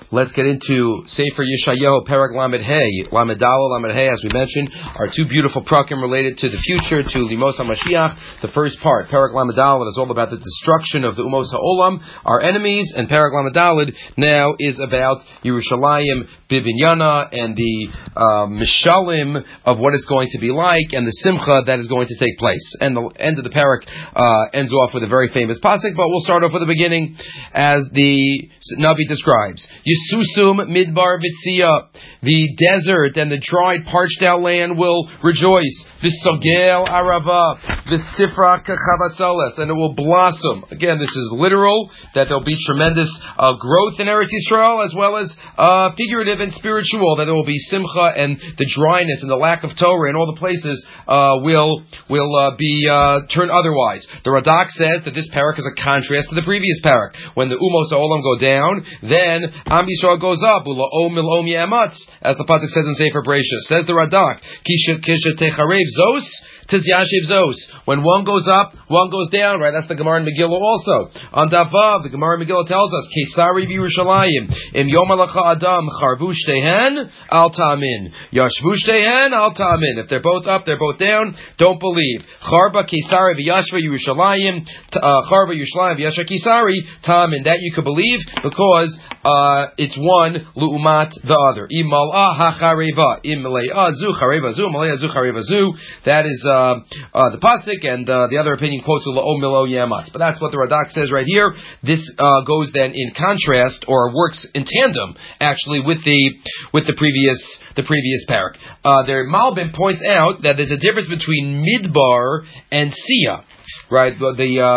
Let's get into Sefer Yeshayahu, Perek Lamed Hey, Lamed Daled, Lamed Hey, as we mentioned, are two beautiful prakim related to the future, to Limos HaMashiach. The first part, Perek Lamed Daled, is all about the destruction of the Umos HaOlam, our enemies, and Perek Lamed Daled now is about Yerushalayim Bibinyana and the Mishalim of what it's going to be like and the Simcha that is going to take place. And the end of the Perek ends off with a very famous pasuk, but we'll start off with the beginning as the Navi describes. Yisusum midbar vitzia, the desert and the dried, parched out land will rejoice. V'sogel arava, v'sifra kachavatzoles, and it will blossom. Again, this is literal, that there will be tremendous growth in Eretz Yisrael, as well as figurative and spiritual, that there will be simcha, and the dryness and the lack of Torah in all the places will be turned otherwise. The Radak says that this parak is a contrast to the previous parak. When the Umos HaOlam go down, then Am Yisrael goes up, Ula'om mil'om ye'ematz, as the pasuk says in Sefer Bereshis. Says the Radak, Kisha techarev zos, Tiz Yashiv Zos. When one goes up, one goes down, right? That's the Gemara in Megillah also. On Davav, the Gemara in Megillah tells us, Kesari v'Yerushalayim, Im Yom Halacha Adam, Charvu Shtehen, Al Ta'amin. Yashvu Shtehen, Al Ta'amin. If they're both up, they're both down, don't believe. Charba Kesari v'Yashva Yerushalayim, Charba Yerushalayim v'Yashva Kesari, Ta'amin. That you could believe, because it's one lu'umat the other. Im Mal'ah ha'chareva, Im Male'ah zu chareva zu, Male'ah zu chareva zu. That is the pasuk, and the other opinion quotes La'om Milo Yamatz. But that's what the Radak says right here. This goes then in contrast, or works in tandem, actually, with the previous parak. The Malbim points out that there's a difference between Midbar and Sia. Right, who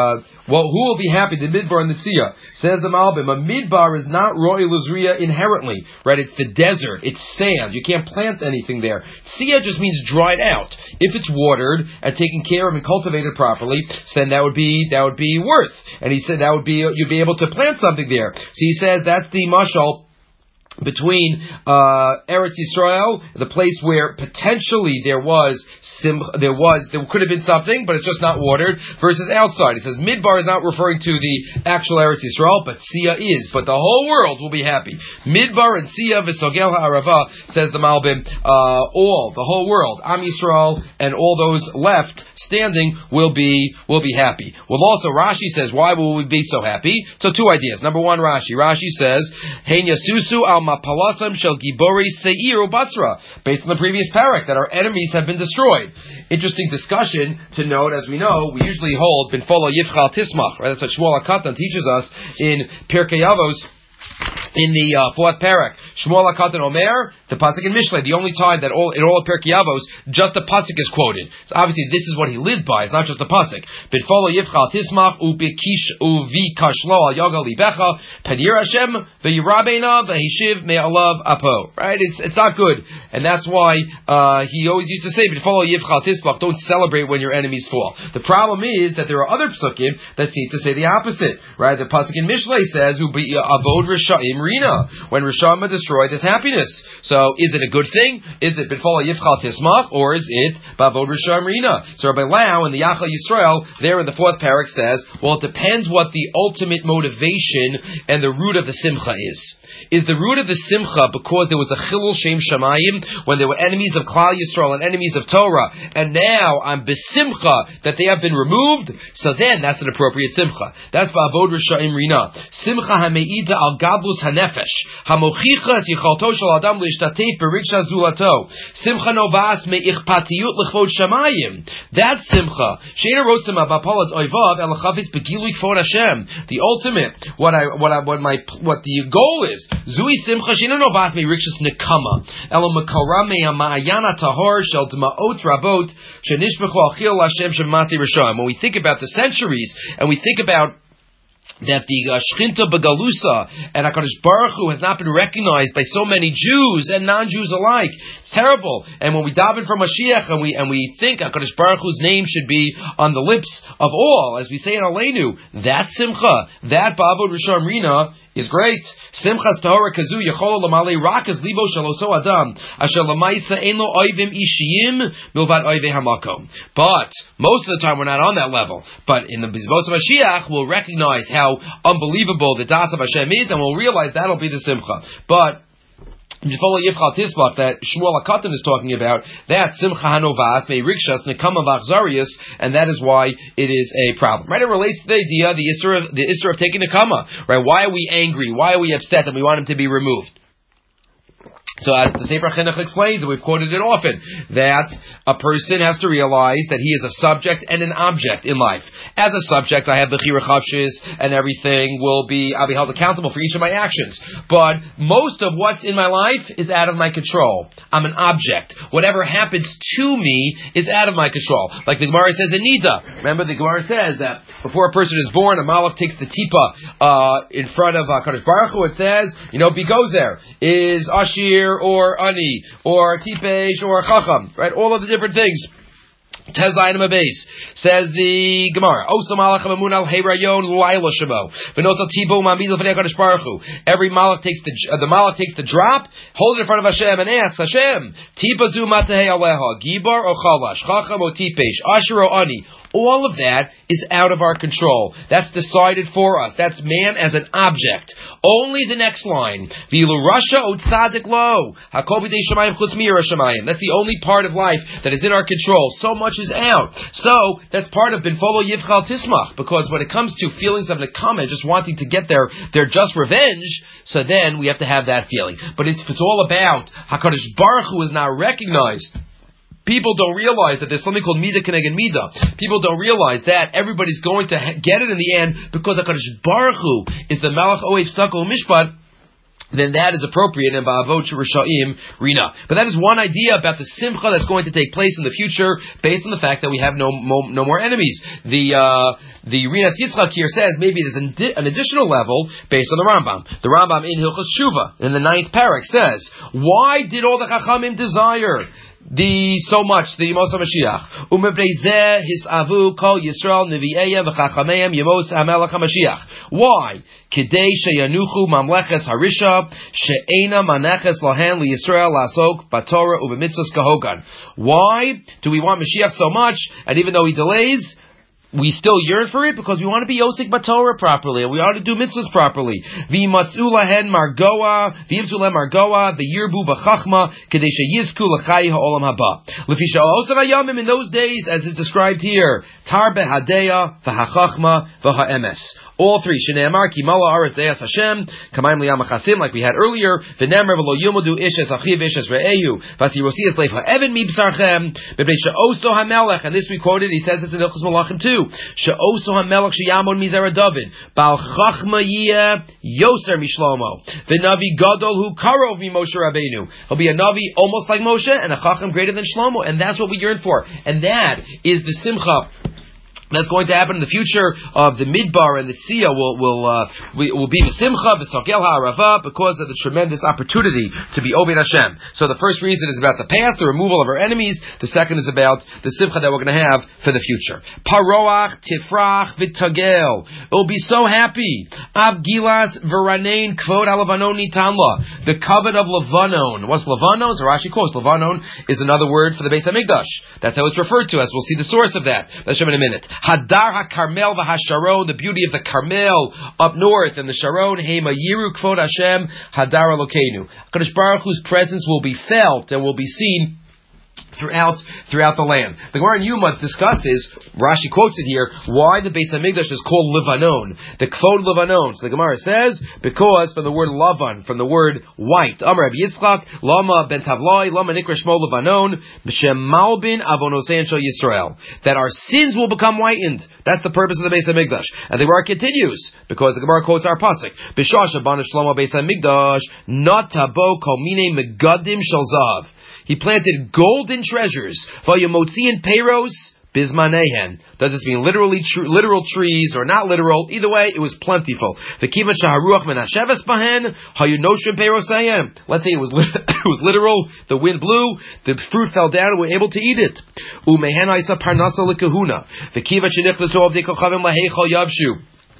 will be happy? The Midbar and the Tzia. Says the Malbim, a Midbar is not Ro'el Uzriya inherently. Right, it's the desert, it's sand. You can't plant anything there. Tzia just means dried out. If it's watered and taken care of and cultivated properly, then that would be worth. And he said you'd be able to plant something there. So he says that's the mashal between Eretz Yisrael, the place where potentially there could have been something, but it's just not watered, versus outside. It says Midbar is not referring to the actual Eretz Yisrael, but Sia is. But the whole world will be happy. Midbar and Sia v'Sogel ha'arava, says the Malbim, the whole world, Am Yisrael and all those left standing will be happy. Well, also Rashi says, why will we be so happy? So two ideas. Number one, Rashi says, Hein yasusu al mapalasam shel gibori seir ubatzra, based on the previous parak, that our enemies have been destroyed. Interesting discussion to note, as we know, we usually hold bin fola yifchal tismach, right? That's what Shmuel HaKatan teaches us in Pirkei Avos, in the fourth parak. Shmuel HaKatan Omer, the pasuk in Mishlei, the only time that in all of Pirkei Avos, just the pasuk is quoted. So obviously this is what he lived by, it's not just the pasuk. B'tfolo yivchal tismach, uvi kashlo al yagal libecha, padir Hashem, v'yirabena, v'hishiv me'alav apo. Right? It's not good. And that's why he always used to say, b'tfolo yivchal tismach, don't celebrate when your enemies fall. The problem is that there are other psukim that seem to say the opposite. Right? The pasuk in Mishlei says, ubi avod Risha'im Rina, when Risha'im are destroyed, there's happiness. So is it a good thing? Is it B'tfala Yifchal Tismach, or is it Bavod Risha'im Rina? So Rabbi Lau in the Yachal Yisrael, there in the fourth parak says, well, it depends what the ultimate motivation and the root of the simcha is. Is the root of the simcha because there was a chilul shem shamayim, when there were enemies of Klal Yisrael and enemies of Torah, and now I'm besimcha that they have been removed? So then that's an appropriate simcha. That's ba'avod risha'im rina. Simcha hameida al gadlus hanefesh hamochichas yichalto shel adam leishtatef beriksha zulato. Simcha novas meichpatiyut lechvod shamayim. That's simcha. Sheina rotzim avapalat oivav elachavitz begilui kfod Hashem. The ultimate, what the goal is. Zui simcha shino novas me rikshus nekama elo makora me ma'ayana tahor shel dma'ot rabot shenishbechu al chil Hashem shematzi rishayim. When we think about the centuries and we think about that the Shchinta Begalusa and HaKadosh Baruch Hu has not been recognized by so many Jews and non-Jews alike. It's terrible. And when we daven for Mashiach and we think HaKadosh Baruch Hu's name should be on the lips of all, as we say in Aleinu, that Simcha, that Ba'avod Rishon Rina is great. Simchas tahora kazu yachol lamali rakas libo shaloso adam asher lamaisa eno oivim ishiyim milvad oive hamakom. But most of the time we're not on that level. But in the Bizvos of Mashiach, we'll recognize how unbelievable the Das of Hashem is, and we'll realize that'll be the Simcha. But Follow Yifchal Tisbach that Shmuel HaKatan is talking about, that Simcha Hanovas, May Rikshas, Nekama Vachzarius, and that is why it is a problem. Right? It relates to the idea, the Isser of taking Nekama. Right? Why are we angry? Why are we upset that we want him to be removed? So as the Sefer Chinuch explains, and we've quoted it often, that a person has to realize that he is a subject and an object in life. As a subject, I have the Chira Chavshis, and everything I'll be held accountable for each of my actions. But most of what's in my life is out of my control. I'm an object. Whatever happens to me is out of my control. Like the Gemara says in Nida. Remember, the Gemara says that before a person is born, a Malach takes the tipa in front of Kadosh Baruch Hu. It says, Bigozer is Ashir, or Ani, or Tipesh, or Chacham, right? All of the different things. Tezayim Abase says the Gemara. Osa Malach Mamun al Herayon Laila Shabo. V'notel Tibo Mamidel V'nei Kadosh Baruch Hu. Every Malach takes the Malach takes the drop, hold it in front of Hashem, and asks Hashem, Tipazu Matahei Aleha, Gibar o Chalash, Chacham o Tipesh, Asher o Ani. All of that is out of our control. That's decided for us. That's man as an object. Only the next line. V'ilu rasha o tzadik lo. Hakol b'dei shamayim chutz mi'yirah shamayim. That's the only part of life that is in our control. So much is out. So, that's part of Binfolo Yivchal Tismach. Because when it comes to feelings of nekama, just wanting to get their just revenge, so then we have to have that feeling. But it's all about HaKadosh Baruch Hu is now recognized. People don't realize that there's something called Midah Keneged Midah. People don't realize that everybody's going to get it in the end because HaKadosh Baruch Hu is the Malach Oev Stakol Mishpat. Then that is appropriate in Ba'avot Risha'im Rina. But that is one idea about the Simcha that's going to take place in the future based on the fact that we have no more enemies. The Rinas Yitzchak here says maybe there's an additional level based on the Rambam. The Rambam in Hilchos Shuvah in the 9th parak says, why did all the Chachamim desire the Yemos HaMashiach? Umebreizeh hisavu kol Yisrael nevi'eya v'chachameim Yemos HaMelech HaMashiach. Why? Kedei sheyanuchu mamleches harisha she'ena maneches lahen liYisrael lasok batorah ubemitzvos kahogan. Why do we want Mashiach so much? And even though he delays, we still yearn for it because we want to be Yosek Batorah properly, and we ought to do mitzvahs properly. V'yimatzu lahen margoa, v'yimtzu lahen margoa, v'yirbu b'chachma, kedei sheyizku l'chai ha'olam haba. L'fi sha'osav hayamim, in those days, as is described here, tar behadeya, v'hachachma, v'ha'emes. All three. Shneimar ki mala aretz de'as Hashem kamayim liyam chasim, like we had earlier. V'nemer v'lo yumudu ishes achiv ishes re'ehu v'asirosias leif ha'evan mibsarchem b'bnei she'oso hamelech. And this we quoted. He says this in Hilchos Malachim too. She'oso hamelech sheyamon mizera David bal chachma yiyeh yoser mishlomo v'navi gadol hu karov mi Moshe Rabbeinu. He'll be a navi almost like Moshe and a chacham greater than Shlomo, and that's what we yearn for. And that is the simcha that's going to happen in the future of the Midbar, and the Tzia will be the Simcha, the Sokel HaArava, because of the tremendous opportunity to be Oved Hashem. So the first reason is about the past, the removal of our enemies. The second is about the Simcha that we're going to have for the future. Paroach, Tifrach, V'tagel. It will be so happy. Abgilas V'ranein Kvod HaLevanon Nitanla. The covet of Levanon. What's Levanon? So Rashi quotes, Levanon is another word for the Beis HaMikdash. That's how it's referred to, as we'll see the source of that. Let's show in a minute. Hadar HaKarmel v'Hasharon, the beauty of the Carmel up north, and the Sharon, Hema Yiru Kvod Hashem, Hadar Elokeinu. HaKadosh Baruch Hu's presence will be felt and will be seen throughout the land. The Gemara in Yuma discusses, Rashi quotes it here, why the Beis HaMikdash is called Levanon, the Kvod Levanon. So the Gemara says, because from the word Lavan, from the word white, Amar Rabbi Yitzchak, Lama ben Tavloi, Lama Nikra Shmo Levanon, B'Shem Malbin Avonosein Shel Yisrael, that our sins will become whitened. That's the purpose of the Beis HaMikdash. And the Gemara continues, because the Gemara quotes our pasuk, B'Shasha Bana Shlomo Beis HaMikdash, Not Tabo Kol Mine Megadim Shel Zav. He planted golden treasures. Vayamotziin Peiros Bismanehen. Does this mean literal trees or not literal? Either way, it was plentiful. V'kivat shaharuach menasheves bahen hayunoshim peirosayim. Let's say it was literal. The wind blew, the fruit fell down, and we were able to eat it. Umehen ha'isa parnasa lekahuna. V'kivat shenichnasu avdei kochavim laheichal yavshu.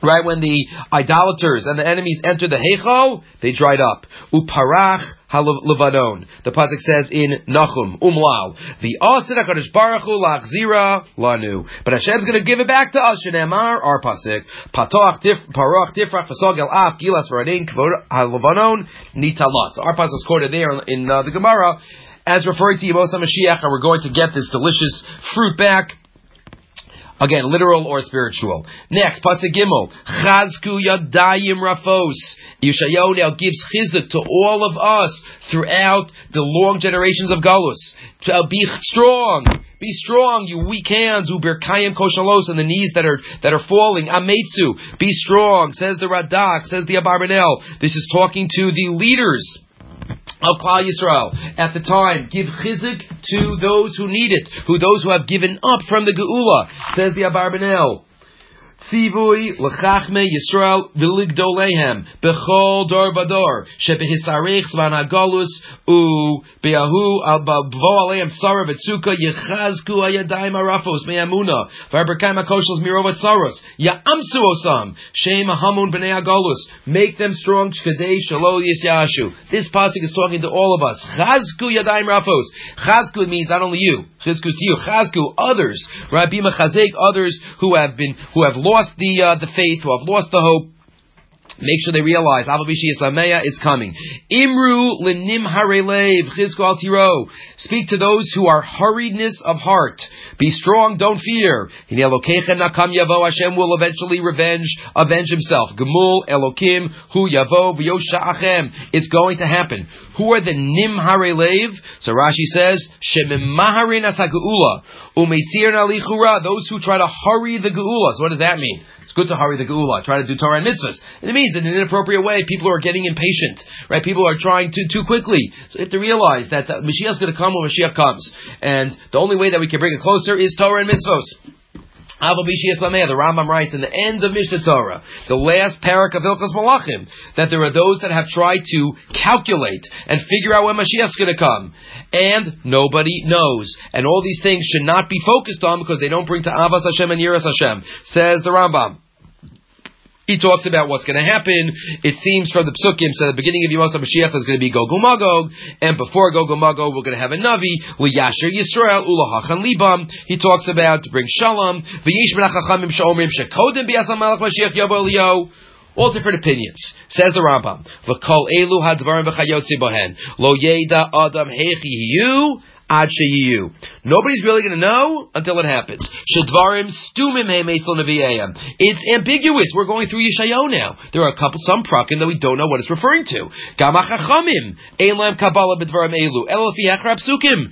Right when the idolaters and the enemies entered the Heichal, they dried up. Uparach haLevanon. The pasuk says in Nachum, Umlal, the Asid HaKadosh Baruch Hu lachzira lanu. But Hashem's going to give it back to us. Shenemar, our pasuk, Parach tifrach v'sogel af gilas v'radein kavod haLevanon nitalas. Our pasuk is quoted there in the Gemara as referring to Yemos HaMashiach, and we're going to get this delicious fruit back. Again, literal or spiritual. Next, Pasuk Gimel. Chazku Yadayim Rafos. Yeshayahu now gives chizuk to all of us throughout the long generations of Galus. Be strong. Be strong, you weak hands. Uberkayim koshalos, and the knees that are falling. Ametsu. Be strong, says the Radak, says the Abarbanel. This is talking to the leaders of Klal Yisrael at the time. Give chizuk to those who need it, those who have given up from the Geula, says the Abarbanel. Tzivui l'chachme Yisrael v'ligdolehem b'chol dor v'dor shebehisarich zman hagalus be'ahu al b'vo aleim tzara v'tzuka yechazku hayadayim harafos me'amuna v'arberkaim hakoshels mirovat tzaros ya'amsu osam shem hamun b'nei hagalus, make them strong shkadei shalo yisyashu. This pasuk is talking to all of us. Chazku yadayim rafos. Chazku means not only you. Chizku is to you. Chazku, others. Rabbi Mechazek, others who have lost the faith, who have lost the hope. Make sure they realize Avabishi Islameya is coming. Imru lenim harelev chizku al tiro. Speak to those who are hurriedness of heart. Be strong, don't fear. Hine Elokechem nakam yavo. Hashem will eventually avenge himself. Gemul Elokim hu yavo v'yosha'achem. It's going to happen. Who are the nim harelev? So Rashi says shememaharin asagula. Umeisir nalichura, those who try to hurry the geula. So what does that mean? It's good to hurry the geula. Try to do Torah and mitzvahs. And it means in an inappropriate way, people are getting impatient, right? People are trying too quickly. So you have to realize that Mashiach is going to come when Mashiach comes, and the only way that we can bring it closer is Torah and mitzvahs. The Rambam writes in the end of Mishnah Torah, the last parak of Hilchos Malachim, that there are those that have tried to calculate and figure out when Mashiach is going to come, and nobody knows. And all these things should not be focused on because they don't bring to Avas Hashem and Yiras Hashem, says the Rambam. He talks about what's going to happen. It seems from the Psukim, so the beginning of Yemos HaMashiach is going to be Gog uMagog, and before Gog uMagog we're going to have a Navi, L'yasher Yisrael, Ulahachan Libam. He talks about to bring Shalom, V'yish ben HaChachamim she'omrim shekodem b'yas HaMalach Mashiach yavo Eliyahu. All different opinions. Says the Rambam, V'kol elu hadvarim v'chayotzi bohen, lo yeda adam hechi hiyu, ad sheyiyu. Nobody's really going to know until it happens. Shedvarim stumim he'meisel nevi'ayim. It's ambiguous. We're going through Yeshayahu now. There are some prakim that we don't know what it's referring to. Gam hachachamim ein lam kabbalah b'dvarim elu elo fi hachra psukim.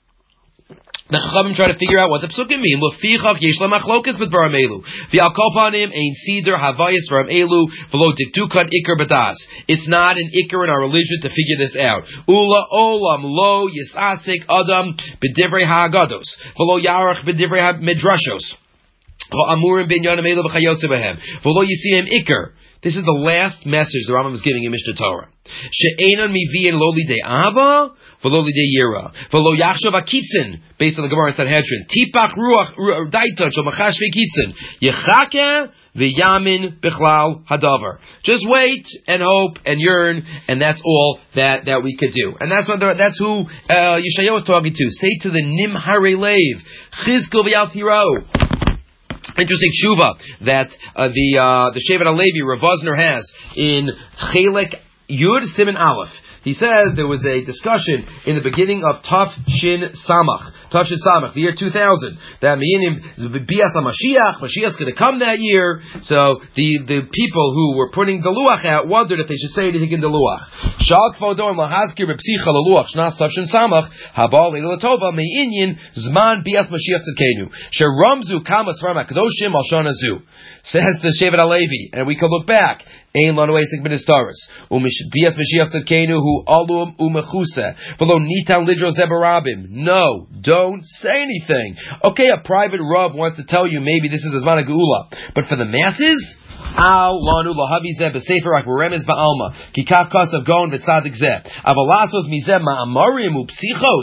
The Chachamim try to figure out what the psukim mean. L'fichach yesh lamachlokas b'dvarim elu. V'al kol panim ein sider havayis dvarim elu v'lo dikdukan ikar b'das. It's not an ikar in our religion to figure this out. Ula olam lo yisasik adam b'divrei ha'agados v'lo yarach b'divrei ha'midrashos v'amurim b'inyanim elu v'chayotze b'hem v'lo yisiyim ikar. This is the last message the Rambam is giving in Mishnah Torah. She'enon mivi'in lo lidei ava v'lo lidei yira v'lo yachshov akitzin, based on the Gemara in Sanhedrin. Tipach ruach daiton shel machash ve'kitzin yechake v'yamin bichlal hadavar. Just wait and hope and yearn, and that's all that we could do. And that's who Yeshayahu was talking to. Say to the nim harelev chizku v'yal tiro. Interesting tshuva that the Shevet HaLevi Rav Vosner has in Chelek Yud Siman Aleph. He says there was a discussion in the beginning of Tav Shin Samach, the year 2000, that Bias Mashiach's going to come that year. So the people who were putting the Luach out wondered if they should say anything in the Luach. Shal Kvodo and Lahazkir B'Psicha L'Luach Shnas Tav Shin Samach Habal Leil Tova Me'inyin Zman Bias Mashiach Tzedkenu Sheramzu Kamas Ram HaKadoshim Al Shon Hazu. Says the Shevet HaLevi, and we can look back. Ein lanu esek b'nistaris. Bias Mashiach Tzedkenu hu alum umechuse. V'lo nitan lidro zebarabim. No, don't say anything. Okay, a private Rav wants to tell you maybe this is a Zman HaGeula. But for the masses, Al lanu lahavi zeh b'sefer rak b'remez ba'alma. Kikaf kasav gon v'tzadik zeh. Avalasos mizeh ma'amarim u'psichos.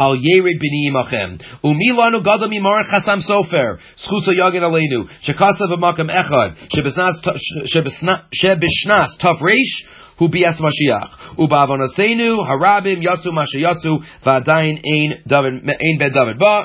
al yered b'ni imachem. Umilanu gadol mimarach chasam sofer. Schuso yagin aleinu. Shekasa v'makam echad. Shebishnas taf reish. Hu bias Mashiach. Uba'avonosenu harabim yatsu mashayatsu v'adayin ein ben David ba.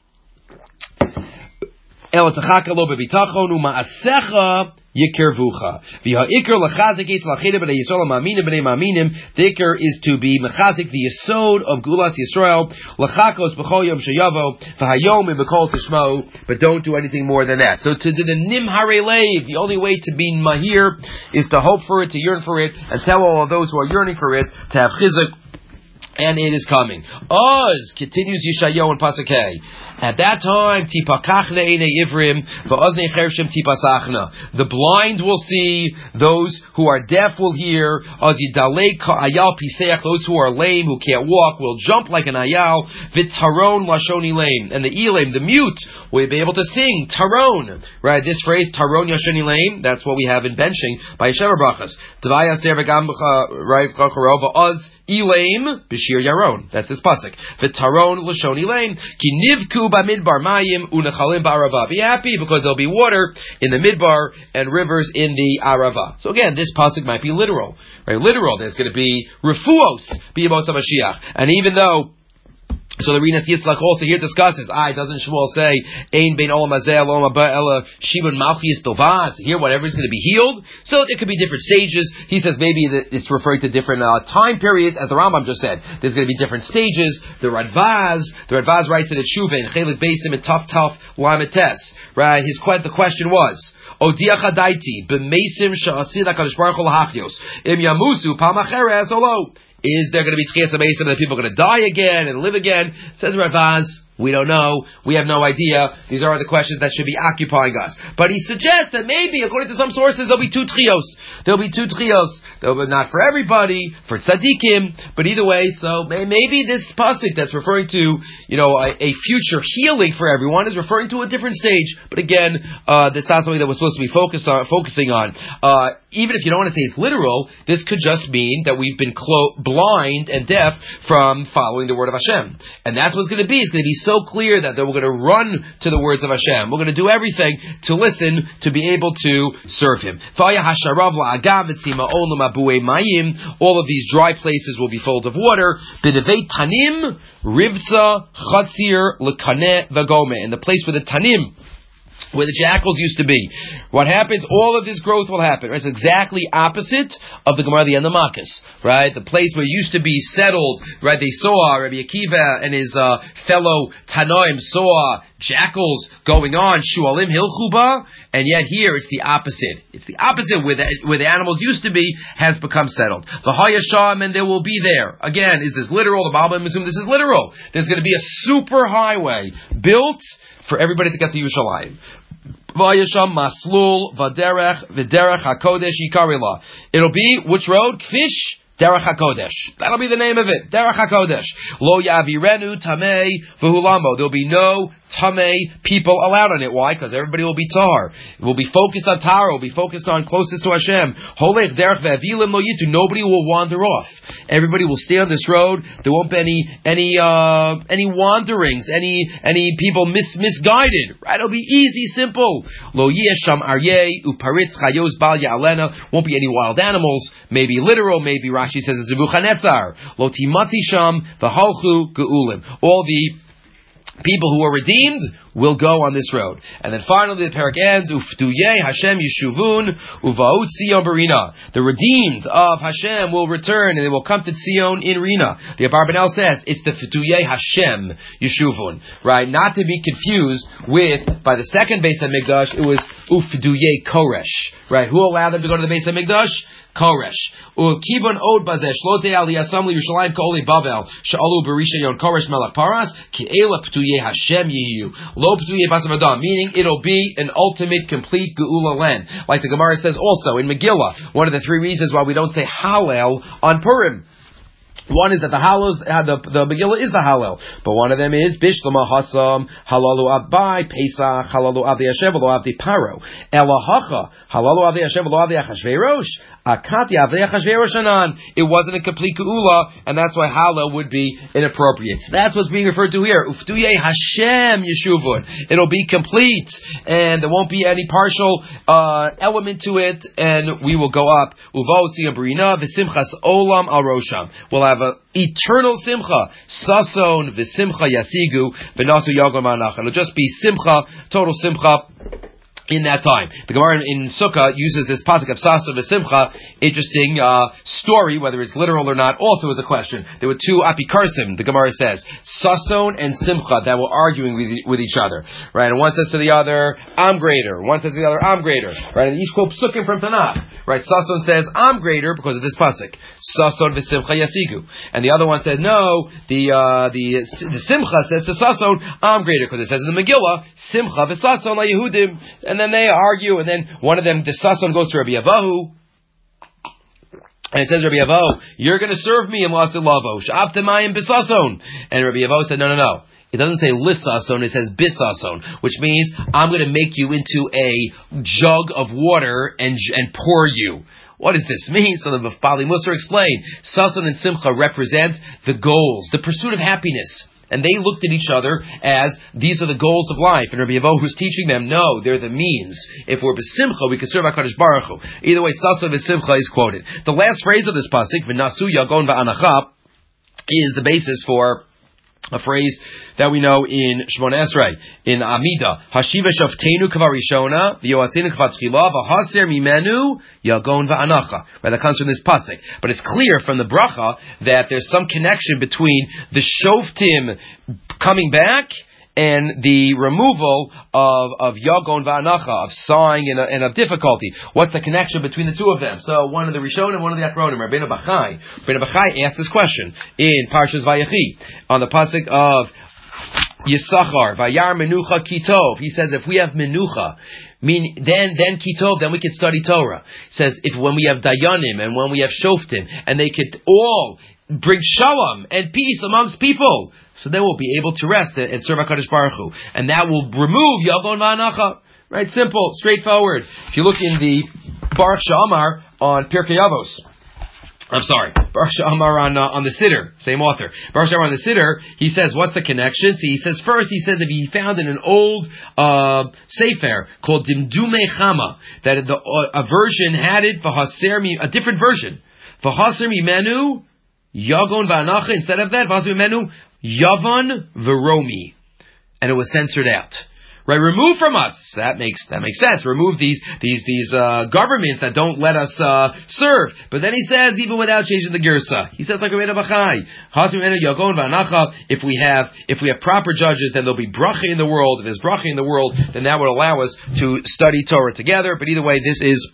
El tachaka lo bebitachon u'ma'asecha yikirvucha. V'ha'ikr lechazik eitz lachida b'nei Yisrael ma'aminim b'nei ma'aminim. The ikr is to be mechazik the yesod of Gulas Yisrael. Lechakos b'chol yom sheyavo v'hayom b'kol tishmo. But don't do anything more than that. So to do the nim harei leiv, the only way to be mahir is to hope for it, to yearn for it, and tell all of those who are yearning for it to have chizuk. And it is coming. Oz continues Yeshayahu and Pasuk Hey. At that time, tipakachna einei ivrim va'oznei chershim tipasachna. The blind will see; those who are deaf will hear. Oz yidalei ayal piseach. Those who are lame, who can't walk, will jump like an ayal. V'taron lashoni lame, and the elam, the mute, will be able to sing taron. Right? This phrase taron yashoni lame. That's what we have in benching by Yeshever Brachas. Tvaya ser v'gam right chacharov oz. Elaim b'shir yaron. That's this pasuk. V'taron l'shon elaim ki nivku b'midbar mayim unechalim ba'arava. Be happy because there'll be water in the midbar and rivers in the arava. So again, this pasuk might be literal. Right? Literal. There's going to be refuos b'yemos HaMashiach. And even though. So the Rinas Yitzchak also here discusses, doesn't Shmuel say, Ein bein olam hazeh olam haba ela shibun malchus bilvad? Here, whatever is going to be healed. So there could be different stages. He says maybe that it's referring to different time periods, as the Rambam just said. There's going to be different stages. The Radvaz writes in Tshuva in Chelik Beisim and Taf Lamites. Right? The question was, Odiach hadaiti b'meisim sha'asid HaKadosh Baruch Hu l'hachiyos im yamusu pamacheres olo. Is there going to be tchias amesim that people are going to die again and live again? Says Ravaz, we don't know. We have no idea. These are the questions that should be occupying us. But he suggests that maybe, according to some sources, there'll be two trios. They'll be not for everybody, for tzaddikim, but either way, so maybe this pasuk that's referring to, a future healing for everyone is referring to a different stage. But again, that's not something that we're supposed to be focusing on. Even if you don't want to say it's literal, this could just mean that we've been blind and deaf from following the word of Hashem. And that's what's going to be. It's going to be so clear that we're going to run to the words of Hashem. We're going to do everything to listen, to be able to serve Him. All of these dry places will be full of water. Tanim, Rivza, Chatzir, Lekane, Vagome. In the place where the Tanim, where the jackals used to be. What happens? All of this growth will happen. It's exactly opposite of the Gemara, the end of Makkas. Right? The place where it used to be settled, right? They saw, Rabbi Akiva and his fellow Tanoim saw jackals going on, Shualim Hilchuba, and yet here it's the opposite. It's the opposite where the animals used to be has become settled. The Hayasham, and they will be there. Again, is this literal? The Bible assume this is literal. There's going to be a super highway built for everybody to get to Yerushalayim. Vayasham maslul v'derech hakodesh yikarila. It'll be which road? Kfish Derech HaKodesh. That'll be the name of it. Derech HaKodesh. Lo yavirenu tamei v'hulamo. There'll be no tamei people allowed on it. Why? Because everybody will be tar. It will be focused on Torah. It will be focused on closest to Hashem. Holech derech ve'avilim lo yitu. Nobody will wander off. Everybody will stay on this road. There won't be any wanderings, any people misguided. Right? It'll be easy, simple. Lo yesham aryeh uparitz chayos bal ya'alena. Won't be any wild animals. Maybe literal, maybe Rashi says it's Nebuchadnezzar. Lo timati sham v'halchu geulim. All the people who are redeemed will go on this road. And then finally the parak ends, Ufduyei Hashem Yeshuvun Uvaut Tzion Barina. The redeemed of Hashem will return and they will come to Tzion in Rina. The Abarbanel says it's the Ufduyei Hashem Yeshuvun. Right? Not to be confused with, by the second Beis HaMikdash, it was Ufduyei Koresh. Right? Who allowed them to go to the Beis HaMikdash? Koresh. Ukibon od bazeh shlote al yasam li Yerushalayim k'oli Bavel she'alu berisha yon Koresh melech Paras ki'ela p'tuyei Hashem yiyu lo p'tuyei basar adam. Meaning it'll be an ultimate, complete geula land. Like the Gemara says also in Megillah, one of the three reasons why we don't say Hallel on Purim. One is that the Megillah is the Hallel, but one of them is Bishlama Hasam Halalu Abai Pesach Halalu Avdi Hashem Lo Avdi Paro Elahacha Halalu Avdi Hashem Lo Avdi Achashverosh It wasn't a complete geula, and that's why Hala would be inappropriate. That's what's being referred to here. Uftuye Hashem Yeshuvun. It'll be complete, and there won't be any partial element to it, and we will go up. Uvosi Brina v'simchas olam al rosham. We'll have a eternal simcha. Sason v'simcha yasigu v'nasu yagom anach. It'll just be simcha, total simcha in that time. The Gemara in Sukkah uses this pasuk of Sason v'simcha. Interesting story, whether it's literal or not, also is a question. There were two apikarsim, the Gemara says, Sason and Simcha, that were arguing with each other. Right? And one says to the other, I'm greater. One says to the other, I'm greater. Right? And each quote psukim from Tanakh. Right? Sason says, I'm greater because of this pasuk. Sason v'simcha yasigu. And the other one said, no, the Simcha says to Sason, I'm greater, because it says in the Megillah, Simcha v'Sason la Yehudim. And then they argue, and then one of them, the Sason goes to Rabbi Avahu, and it says, Rabbi Avahu, you're going to serve me in Lasid Lavo, Sh'avtemayim b'Sason. And Rabbi Avahu said, no. It doesn't say Lissason, it says Bissason, which means I'm going to make you into a jug of water and pour you. What does this mean? So the Bali Musar explained, Sason and Simcha represent the goals, the pursuit of happiness. And they looked at each other as, these are the goals of life. And Rabbi Avahu who's teaching them, no, they're the means. If we're b'simcha, we can serve HaKadosh Baruch Hu. Either way, Sason v'simcha is quoted. The last phrase of this pasuk, v'nasu yagon v'anacha, is the basis for a phrase that we know in Shemona Esrei, in Amida. Hashiva shaftenu kavarishona, v'yoatzenu kavatzchila, v'haser mimenu, yagon v'anacha. Right, that comes from this pasuk. But it's clear from the bracha that there's some connection between the shoftim coming back and the removal of yagon va'anacha, of sighing and of difficulty. What's the connection between the two of them? So one of the Rishonim and one of the Achronim, Rabbeinu Bachai asked this question in Parshas Vayechi on the pasuk of Yisachar, Vayar Menucha Kitov. He says if we have Menucha, then Kitov, then we can study Torah. He says when we have Dayanim and when we have Shoftim, and they could all bring shalom and peace amongst people, so then we'll be able to rest and serve HaKadosh Baruch Hu. And that will remove Yagon Va'anacha. Right? Simple, straightforward. If you look in the Baruch Sha'amar on Pirkei Avos, Baruch Sha'amar on the Siddur, same author. Baruch Sha'amar on the Siddur, he says, what's the connection? See, he says if he found in an old Sefer called Dimdume Chama, that a version had it, a different version. V'haser mimenu Yagon v'anacha, instead of that, Vasu menu Yavan v'romi, and it was censored out. Right, remove from us. That makes sense. Remove these governments that don't let us serve. But then he says, even without changing the girsa, he says like Rabbeinu Bachai, Hasu menu Yagon v'anacha. If we have proper judges, then there'll be bracha in the world. If there's bracha in the world, then that would allow us to study Torah together. But either way, this is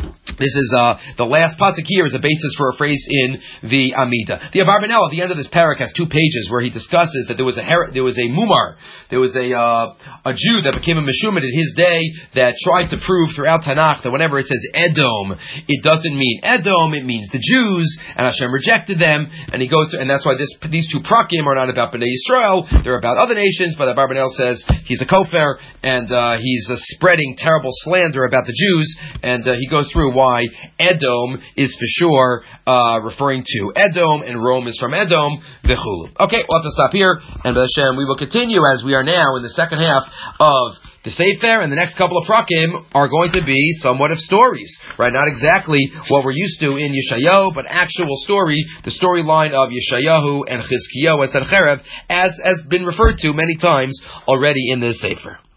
the last pasuk here is a basis for a phrase in the Amida. The Abarbanel at the end of this parak has 2 pages where he discusses that there was a mumar, there was a Jew that became a meshumad in his day that tried to prove throughout Tanakh that whenever it says Edom, it doesn't mean Edom, it means the Jews, and Hashem rejected them. And he goes to, and that's why these 2 prakim are not about Bnei Yisrael, they're about other nations. But Abarbanel says he's a kofar and he's spreading terrible slander about the Jews, and he goes through why Edom is for sure referring to Edom, and Rome is from Edom, v'chulu. Okay, we'll have to stop here, and B'Hashem, we will continue as we are now in the second half of the Sefer, and the next couple of prakim are going to be somewhat of stories, right? Not exactly what we're used to in Yeshayahu, but actual story, the storyline of Yeshayahu and Chizkiyahu and Sennacherib, as been referred to many times already in this Sefer.